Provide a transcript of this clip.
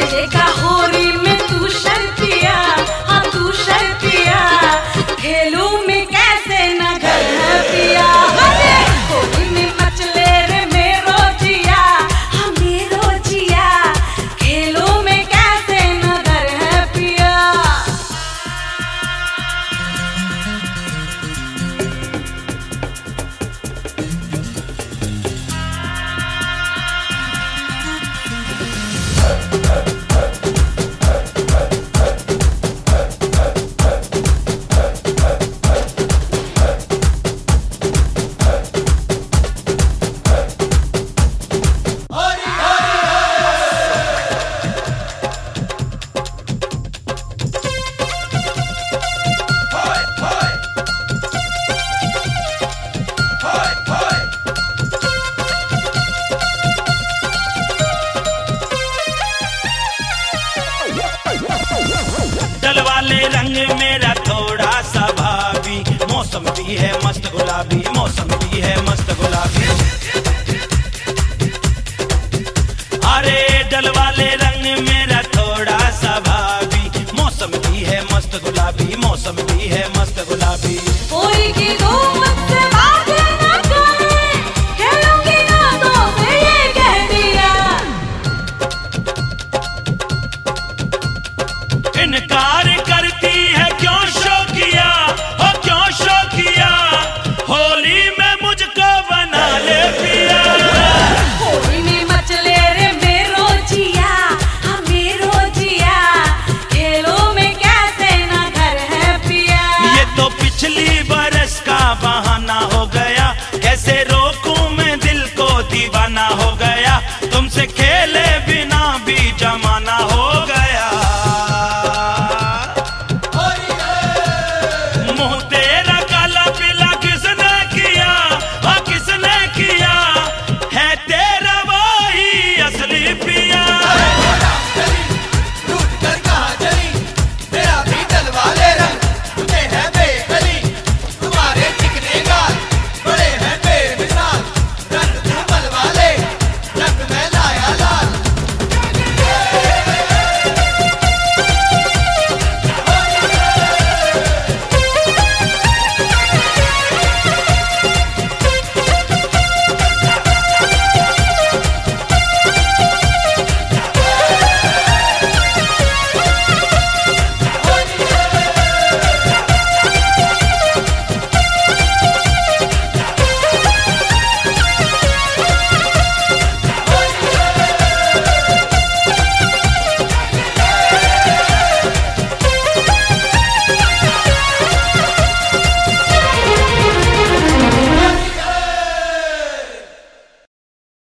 देखा होरी में तू शर्तिया, हाँ तू शर्तिया, खेलू में कैसे न घर है पिया। अरे होली में मचले रे मेरो जिया, हाँ मेरो जिया, खेलू में कैसे न घर है पिया। डल वाले रंग मेरा थोड़ा सा भाभी, मौसम भी है मस्त गुलाबी, मौसम भी है मस्त गुलाबी। अरे डल वाले रंग मेरा थोड़ा सा भाभी, मौसम भी है मस्त गुलाबी, मौसम भी है मस्त गुलाबी। होली की धूम